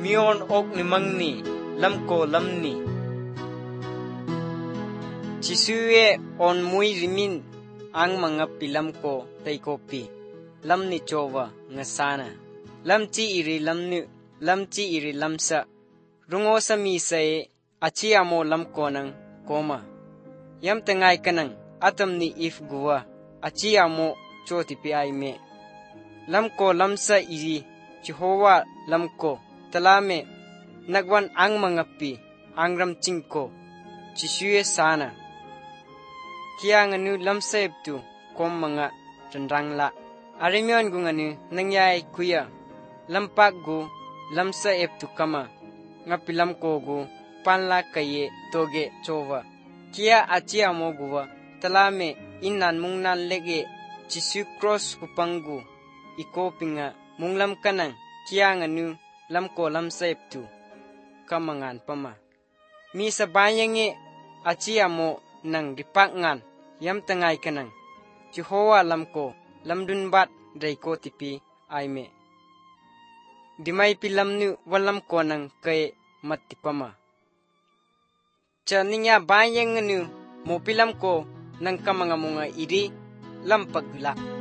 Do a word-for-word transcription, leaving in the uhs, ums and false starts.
mion ok ni mangni lam ko lam ni. Chisue on mui rimin ang mga pilam ko tay kopi. Lam ni chowa nga sana. Lam chi iri lam nu, lam chi iri lam sa. Rungo sa misay achi amo lam ko ng koma. Yam tangay ka ng atam ni if guwa achi amo choti pi ay me. Lam ko lam sa iri Jehovah lam ko talame nagwan ang mga pi ang ramching ko chisue sana. Kaya nga nu lam sa ebtu kom mga chandrang la. Arimyon gu nga nu nangyay kuya lampak gu lam sa ebtu kama nga pilam ko gu panla kaye toge chowa. Kaya achi amo guwa talame inan mungnan lege chisu cross kupanggu iko pinga munglam kanang kaya nga nu lam ko lam sa ebtu kamangan pama. Mi sa bayang e achi amo nang dipak ngan yam tangay kanang Jehovah lam ko lam dunbat day ko tipi ay me. Dimay pilam nu walam ko nang kay matipama. Cha niya bayang nu mo pilam ko nang kamanga mga iri lam pagla.